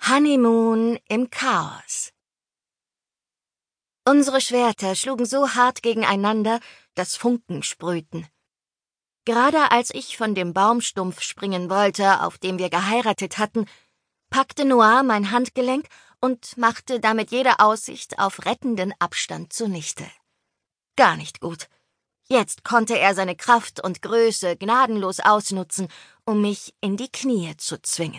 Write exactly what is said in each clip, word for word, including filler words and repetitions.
Honeymoon im Chaos. Unsere Schwerter schlugen so hart gegeneinander, dass Funken sprühten. Gerade als ich von dem Baumstumpf springen wollte, auf dem wir geheiratet hatten, packte Noir mein Handgelenk und machte damit jede Aussicht auf rettenden Abstand zunichte. Gar nicht gut. Jetzt konnte er seine Kraft und Größe gnadenlos ausnutzen, um mich in die Knie zu zwingen.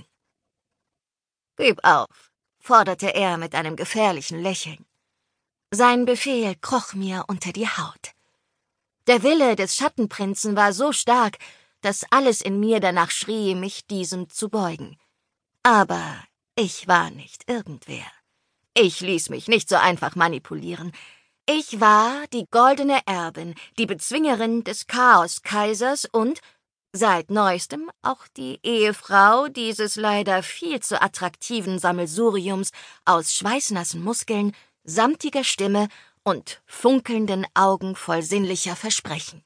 »Gib auf«, forderte er mit einem gefährlichen Lächeln. Sein Befehl kroch mir unter die Haut. Der Wille des Schattenprinzen war so stark, dass alles in mir danach schrie, mich diesem zu beugen. Aber ich war nicht irgendwer. Ich ließ mich nicht so einfach manipulieren. Ich war die goldene Erbin, die Bezwingerin des Chaoskaisers und seit neuestem auch die Ehefrau dieses leider viel zu attraktiven Sammelsuriums aus schweißnassen Muskeln, samtiger Stimme und funkelnden Augen voll sinnlicher Versprechen.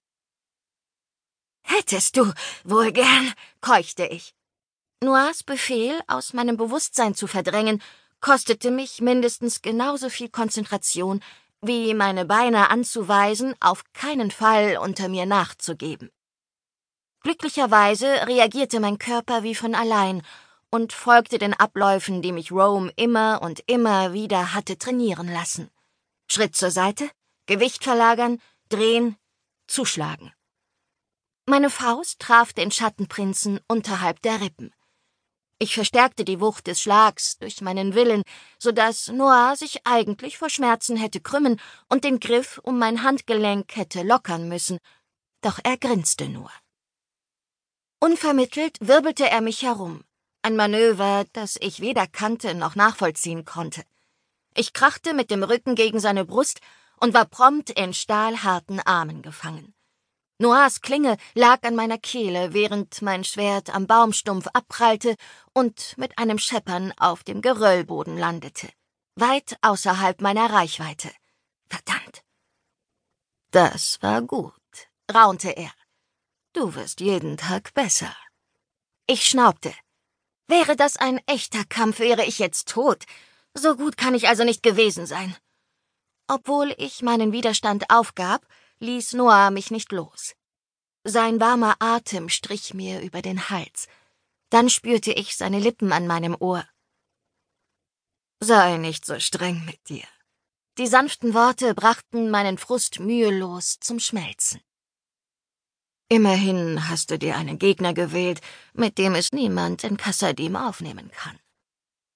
»Hättest du wohl gern«, keuchte ich. Noirs Befehl, aus meinem Bewusstsein zu verdrängen, kostete mich mindestens genauso viel Konzentration, wie meine Beine anzuweisen, auf keinen Fall unter mir nachzugeben. Glücklicherweise reagierte mein Körper wie von allein und folgte den Abläufen, die mich Rome immer und immer wieder hatte trainieren lassen. Schritt zur Seite, Gewicht verlagern, drehen, zuschlagen. Meine Faust traf den Schattenprinzen unterhalb der Rippen. Ich verstärkte die Wucht des Schlags durch meinen Willen, so dass Noir sich eigentlich vor Schmerzen hätte krümmen und den Griff um mein Handgelenk hätte lockern müssen, doch er grinste nur. Unvermittelt wirbelte er mich herum, ein Manöver, das ich weder kannte noch nachvollziehen konnte. Ich krachte mit dem Rücken gegen seine Brust und war prompt in stahlharten Armen gefangen. Noirs Klinge lag an meiner Kehle, während mein Schwert am Baumstumpf abprallte und mit einem Scheppern auf dem Geröllboden landete, weit außerhalb meiner Reichweite. Verdammt! »Das war gut«, raunte er. »Du wirst jeden Tag besser.« Ich schnaubte. »Wäre das ein echter Kampf, wäre ich jetzt tot. So gut kann ich also nicht gewesen sein.« Obwohl ich meinen Widerstand aufgab, ließ Noir mich nicht los. Sein warmer Atem strich mir über den Hals. Dann spürte ich seine Lippen an meinem Ohr. »Sei nicht so streng mit dir.« Die sanften Worte brachten meinen Frust mühelos zum Schmelzen. »Immerhin hast du dir einen Gegner gewählt, mit dem es niemand in Kassadim aufnehmen kann.«